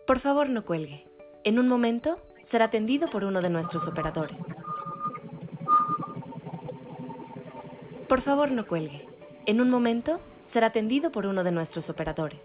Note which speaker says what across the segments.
Speaker 1: Por favor, no cuelgue. En un momento será atendido por uno de nuestros operadores. Por favor, no cuelgue. En un momento será atendido por uno de nuestros operadores.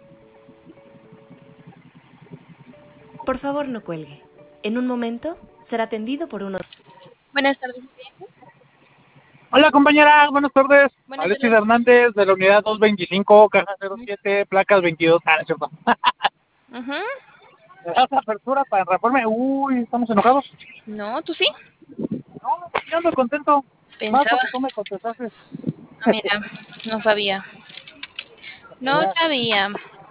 Speaker 1: Por favor, no cuelgue. En un momento será atendido por uno.
Speaker 2: Buenas tardes.
Speaker 3: Hola compañera, buenas tardes.
Speaker 2: Buenas
Speaker 3: Alexis
Speaker 2: tardes.
Speaker 3: Hernández de la unidad 225, caja 07, placas 22. Ah, es cierto.
Speaker 2: Ajá.
Speaker 3: ¿Me das apertura para Reforma? Uy, ¿estamos enojados?
Speaker 2: No, ¿tú sí?
Speaker 3: No, yo ando contento. Más
Speaker 2: Pensaba.
Speaker 3: porque tú me contestaste.
Speaker 2: Ah, mira, no sabía. No
Speaker 3: Ya,
Speaker 2: sabía.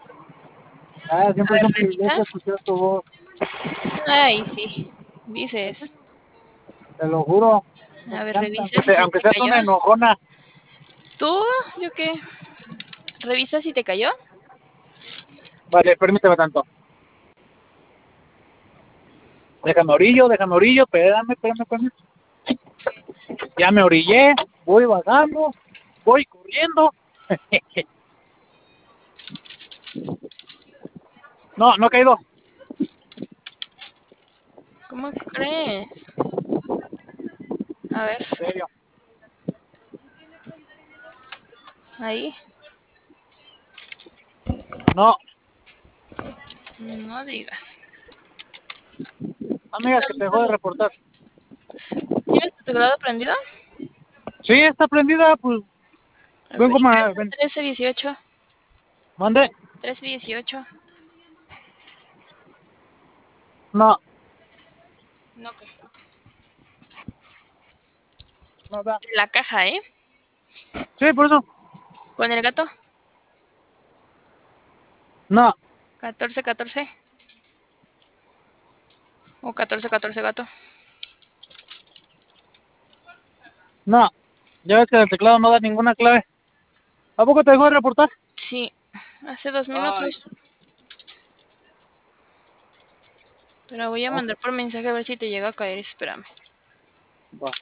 Speaker 2: A
Speaker 3: siempre es
Speaker 2: ver,
Speaker 3: un
Speaker 2: revisa.
Speaker 3: privilegio escuchar tu voz.
Speaker 2: Ay, sí. Dices.
Speaker 3: Te lo juro. Me
Speaker 2: A ver,
Speaker 3: encanta,
Speaker 2: revisa si se
Speaker 3: aunque
Speaker 2: te
Speaker 3: seas
Speaker 2: cayó.
Speaker 3: una enojona.
Speaker 2: ¿Tú? ¿Yo qué? ¿Revisa si te cayó?
Speaker 3: Vale, permíteme tanto. Déjame orillo, espérame. Ya me orillé, voy bajando, voy corriendo. No, no he caído.
Speaker 2: ¿Cómo crees? A ver,
Speaker 3: En serio.
Speaker 2: ahí.
Speaker 3: No,
Speaker 2: No digas.
Speaker 3: amiga, que te dejó de reportar.
Speaker 2: ¿Tienes tu teclado prendido?
Speaker 3: Sí, está prendida, pues vengo más.
Speaker 2: 1318.
Speaker 3: Mande.
Speaker 2: 1318.
Speaker 3: No,
Speaker 2: No, ¿qué?
Speaker 3: no da.
Speaker 2: La caja, ¿eh?
Speaker 3: Sí, por eso.
Speaker 2: Con el gato.
Speaker 3: No,
Speaker 2: 1414. O 1414 gato.
Speaker 3: no. Ya ves que el teclado no da ninguna clave. ¿A poco te dejó de reportar?
Speaker 2: Sí, hace 2 minutos.
Speaker 3: Ay,
Speaker 2: Pero voy a
Speaker 3: no,
Speaker 2: mandar por mensaje a ver si te llega a caer. Espérame.
Speaker 3: va.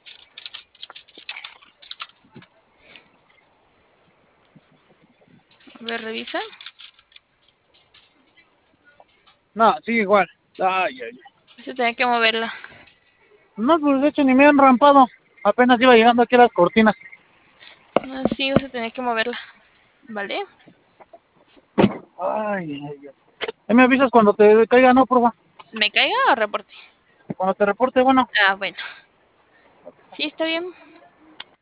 Speaker 2: A ver, revisa.
Speaker 3: No, sigue igual. Ay.
Speaker 2: Se tiene que moverla.
Speaker 3: No, pues de hecho ni me han rampado. Apenas iba llegando aquí a las cortinas.
Speaker 2: No, sí, vas a tener que moverla. ¿Vale?
Speaker 3: Ay. Ahí me avisas cuando te caiga, no, porfa.
Speaker 2: ¿Me caiga o reporte?
Speaker 3: Cuando te reporte, bueno.
Speaker 2: Ah, bueno. Sí, está bien.